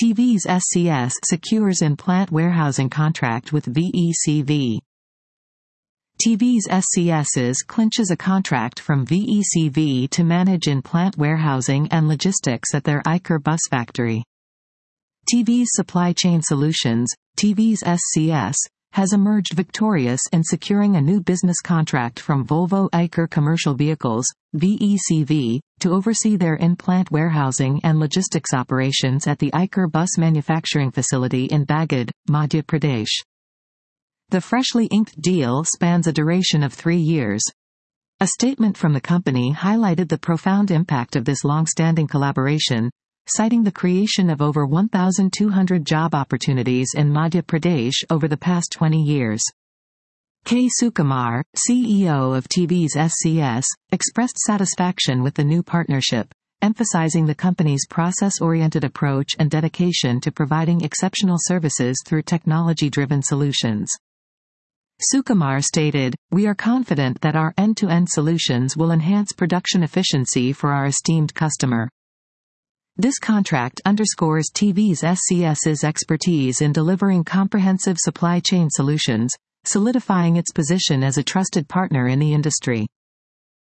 TVS SCS secures in-plant warehousing contract with VECV. TVS SCS clinches a contract from VECV to manage in-plant warehousing and logistics at their Eicher bus factory. TVS Supply Chain Solutions, TVS SCS, has emerged victorious in securing a new business contract from Volvo Eicher Commercial Vehicles, VECV, to oversee their in-plant warehousing and logistics operations at the Eicher bus manufacturing facility in Bagad, Madhya Pradesh. The freshly inked deal spans a duration of 3 years. A statement from the company highlighted the profound impact of this long-standing collaboration, citing the creation of over 1,200 job opportunities in Madhya Pradesh over the past 20 years. K. Sukumar, CEO of TVS SCS, expressed satisfaction with the new partnership, emphasizing the company's process-oriented approach and dedication to providing exceptional services through technology-driven solutions. Sukumar stated, "We are confident that our end-to-end solutions will enhance production efficiency for our esteemed customer." This contract underscores TVS SCS's expertise in delivering comprehensive supply chain solutions, solidifying its position as a trusted partner in the industry.